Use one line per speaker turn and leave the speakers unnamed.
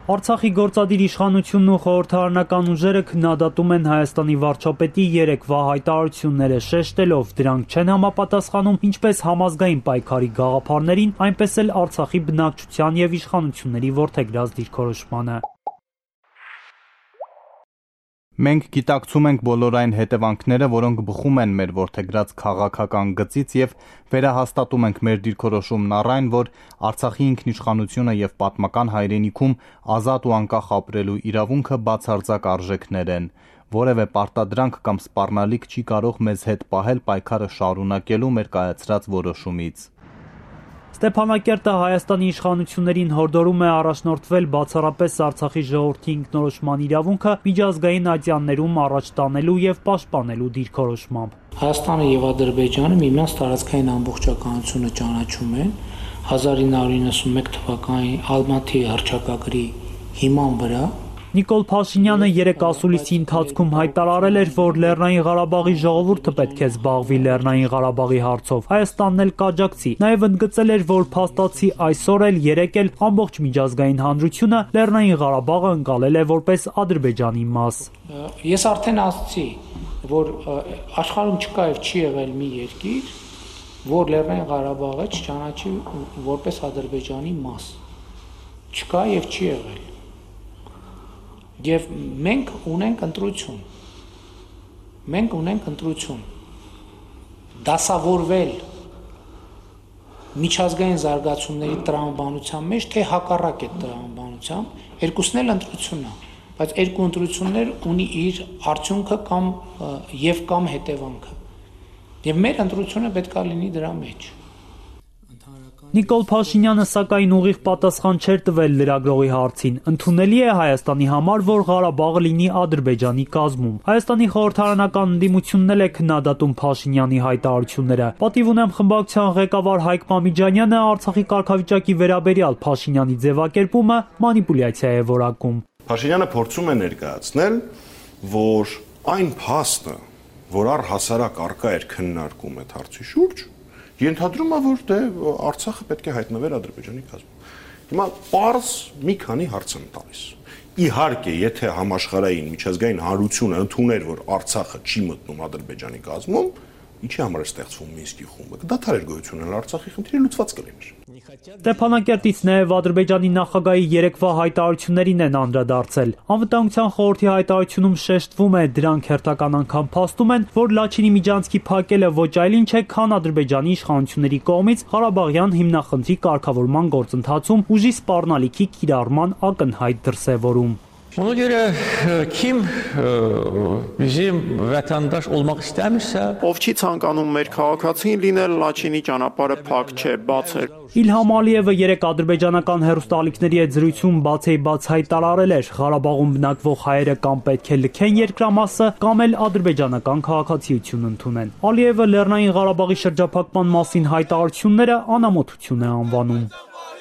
Արցախի գործադիր իշխանությունն ու խորհրդարանական ուժերը քննադատում են Հայաստանի վարչապետի երեկվա հայտարարությունները, շեշտելով դրանք չեն համապատասխանում ինչպես համազգային պայքարի գաղափարներին, այնպես էլ Արցախի բնակչության եւ իշխանությունների որդեգրած դիրքորոշմանը։
Մենք գիտակցում ենք բոլոր այն հետևանքները, որոնք բխում են մեր որդեգրած քաղաքական գծից եւ վերահաստատում ենք մեր դիրքորոշումն առ այն, որ Արցախի ինքնիշխանությունը եւ պատմական հայրենիքում ազատ ու անկախ ապրելու իրավունքը բացարձակ արժեքներ են։ Որևէ պարտադրանք կամ սպառնալիք չի կարող մեզ հետ պահել պայքարը շարունակելու մեր կայացրած որոշումից։
Ստեփանակերտը Հայաստանի իշխանություններին հորդորում է առաջնորդվել բացառապես Արցախի ժողովրդի ինքնորոշման իրավունքը միջազգային ատյաններում առաջ տանելու եւ պաշտպանելու դիրքորոշմամբ։
Հայաստանը եւ Ադրբեջանը միմյանց տարածքային ամբողջականությունը ճանաչում են 1991 թվականի Ալմատի հռչակագրի հիման վրա։
Նիկոլ Փաշինյանը երեք ասուլիսի ընթացքում հայտարարել էր, որ Լեռնային Ղարաբաղի ժողովուրդը պետք է զբաղվի Լեռնային Ղարաբաղի հարցով, Հայաստանն էլ կաջակցի։ Նաև ընդգծել էր, որ փաստացի այսօր էլ երեկ էլ ամբողջ միջազգային հանրությունը Լեռնային Ղարաբաղը ընկալել է որպես Ադրբեջանի մաս։
Ես արդեն ասացի, որ աշխարհում չկա եւ չի եղել մի երկիր, որ Լեռնային Ղարաբաղը չճանաչի որպես Ադրբեջանի մաս։ Չկա եւ չի եղել։ Եվ մենք ունենք ընտրություն, դասավորվել միջազգային զարգացումների տրամաբանության մեջ, թե հակառակ այդ տրամաբանությամբ, երկուսն էլ ընտրությունն է, բայց երկու ընտրություններ ունի իր արդյունքը կամ հետևանքը, եւ մեր ընտրությունը պետք է լինի դրա մեջ։
Նիկոլ Փաշինյանը սակայն ուղիղ պատասխան չէր տվել լրագրողի հարցին։ Ընդունելի է Հայաստանի համար, որ Ղարաբաղը լինի Ադրբեջանի կազմում։ Հայաստանի խորհրդարանական ընդդիմությունն էլ է քննադատում Փաշինյանի հայտարարությունները։ Պատիվ ունեմ խմբակցության ղեկավար Հայկ Մամիջանյանը Արցախի կարգավիճակի վերաբերյալ Փաշինյանի ձևակերպումը մանիպուլյացիա է որակում։
Փաշինյանը փորձում է ներկայացնել, որ այն փաստը, որ առհասարակ արկա էր քննարկում այդ հարցի շուրջ, ենթադրում է, որ Արցախը պետք է հայտնվեր Ադրբեջանի կազմում։ Հիմա պարզ մի քանի հարց եմ տալիս։ Իհարկե, եթե համաշխարհային միջազգային հանրությունը ընդուներ, որ Արցախը չի մտնում Ադրբեջանի կազմում, ինչի համար է ստեղծվում Մինսկի խումբը, դադարեր գոյություն ունենալ Արցախի խնդիրը լուծված կլիներ։
Ստեփանակերտից նաև Ադրբեջանի նախագահի երեկվա հայտարարություններին են անդրադարձել։ Անվտանգության խորհրդի հայտարարությունում շեշտվում է, դրանք հերթական անգամ փաստում են, որ Լաչինի միջանցքի փակելը ոչ այլ ինչ է, քան Ադրբեջանի իշխանությունների կողմից Ղարաբաղյան հիմնախնդրի կարգավորման գործընթացում ուժի սպառնալիքի կիրառման ակնհայտ դրսևորում։
Ona görə kim bizim vətəndaş olmaq istəmirsə,
ով չի ցանկանում մեր քաղաքացին լինել, Լաչինի ճանապարհը փակ չէ, բաց է։
Իլհամ Ալիևը երեք ադրբեջանական հեռուստաալիքների հետ զրույցում բաց հայտարարել էր, Ղարաբաղում բնակվող հայերը կամ պետք է լքեն երկրամասը, կամ էլ ադրբեջանական քաղաքացիություն ընդունեն։ Ալիևը Լեռնային Ղարաբաղի շրջափակման մասին հայտարարությունները անամոթություն է անվանում։